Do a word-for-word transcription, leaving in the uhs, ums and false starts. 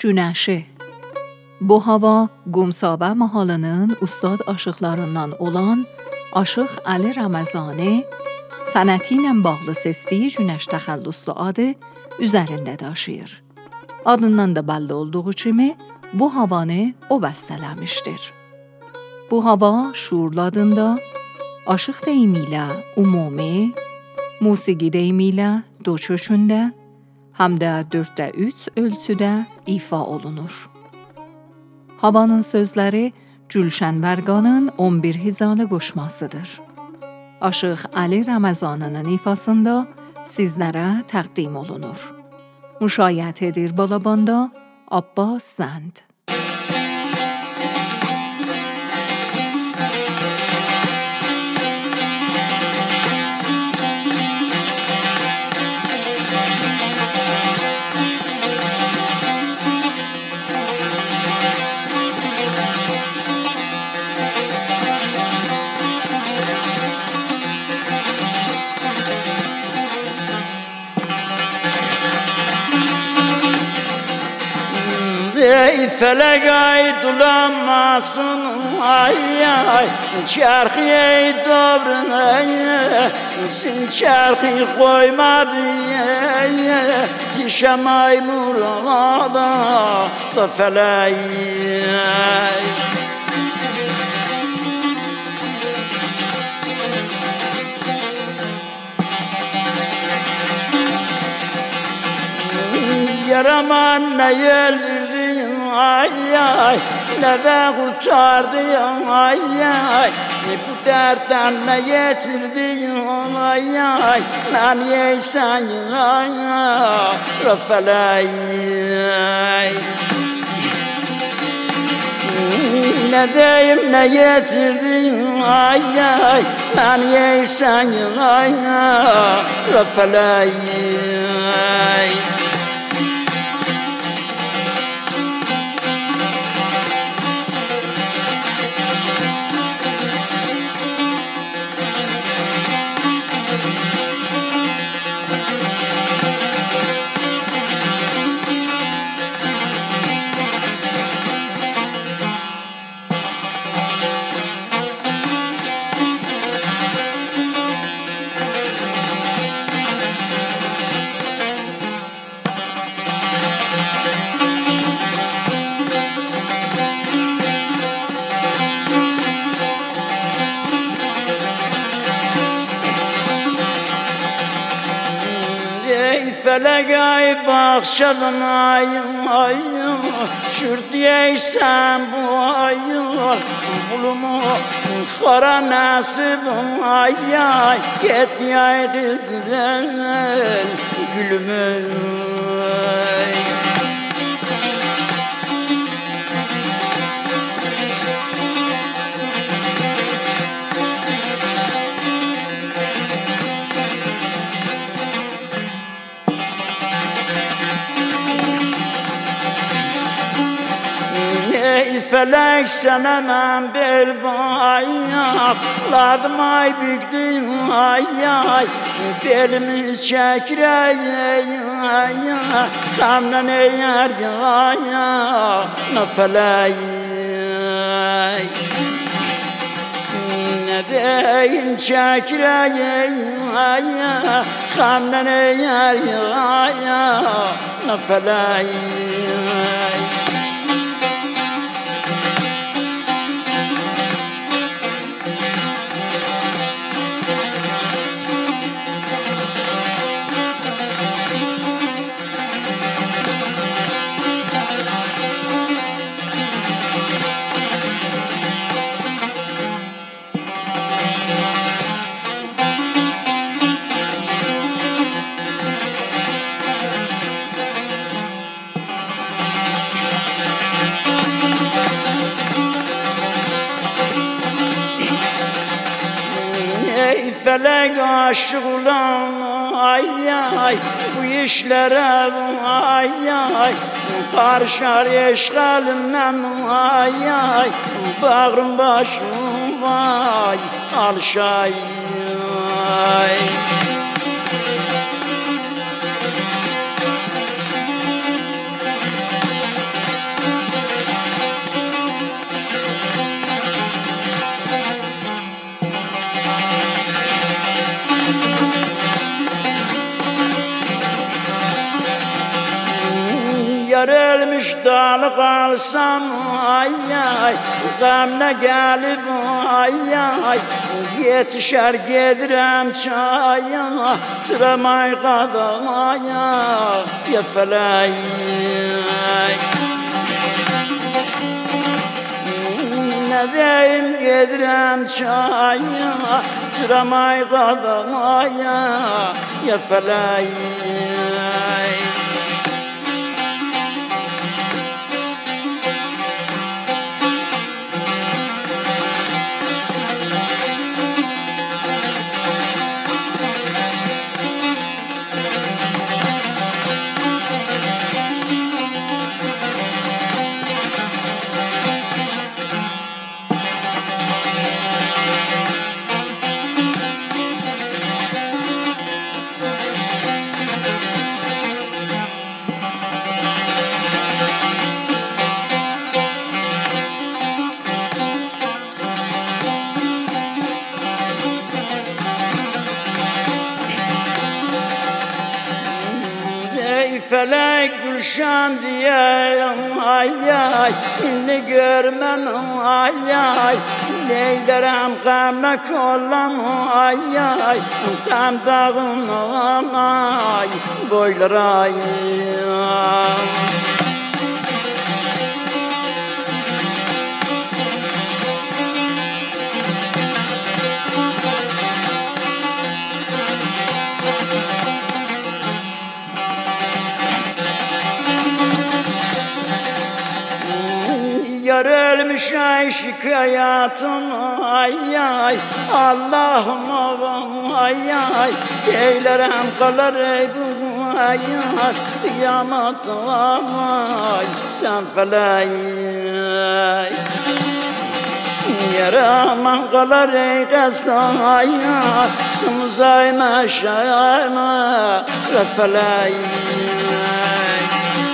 Günəşi. Bu hava Qumsabə mahalının ustad aşıqlarından olan Aşıq Ali Ramazani sənəti ilə bağlı seçdiyi Günəş təxəllüslü adı üzərində daşıyır. Adından da bəlli olduğu kimi bu havanı o bəstələmişdir. Bu hava şuurlu adında aşıq deyimi ilə ümumi, musiqi deyimi ilə do kökündə, həm də dörddə üç ölçüdə ifa olunur. Havanın sözləri Gülşən Vərqanın on bir hizalı qoşmasıdır. Aşıq Ali Ramazanının ifasında sizlərə təqdim olunur. Müşayiət edir balabanda Abbas Zənd. Ey felek ay dolanmasın ay ay, çarkı ey dobrun ay, sen çarkı koymadı ay, dişem ay murada da felek ay. Yaraman ne öldürdün ay ay, ne de kurtardın ay ay, bu dertten ne getirdin ay ay, ben yeysen ay ay, rafelay ay. Ne deyim ne getirdin ay ay, ben yeysen ay ay, rafelay ay. Felek ay bakşadın ayım ayım, şürdiyeysen bu ayım, bulumu kara nasibim ay ay, git ay kızım gülümün ay. Ey felek sana ben bel bayak, ladım ay büktüm ay ay, belimi çekireyim ay ay, kamdan eğer ay ay, ne felek ay. Ne deyim çekireyim ay ay, kamdan eğer ay ay, ne felek ay. Ey felek aşık ulan ay ay, bu işlere ay ay, karışar eşkalimden ay ay, bağrım başım vay alışay ay. Yar ölmüş dalı kalsam ay ay, gamle gelip ay ay, yetişer gedirem çayına, tıramay kadamaya ya felay. Ne deyim gedirem çayına, tıramay kadamaya ya felay. Felek gülşan diye ay ay, inni görmem ay ay, neylerem gamle kollam ay ay, tam dağım ay, boylar ay. Yar ölmüş ay şikayatım ay ay, Allah'ım ay ay, eylerem kalar ey bu ay ay, kıyamet ay sen felay. Yaraman kalar ey kızım ay ay, sımızayma şayma ve felay.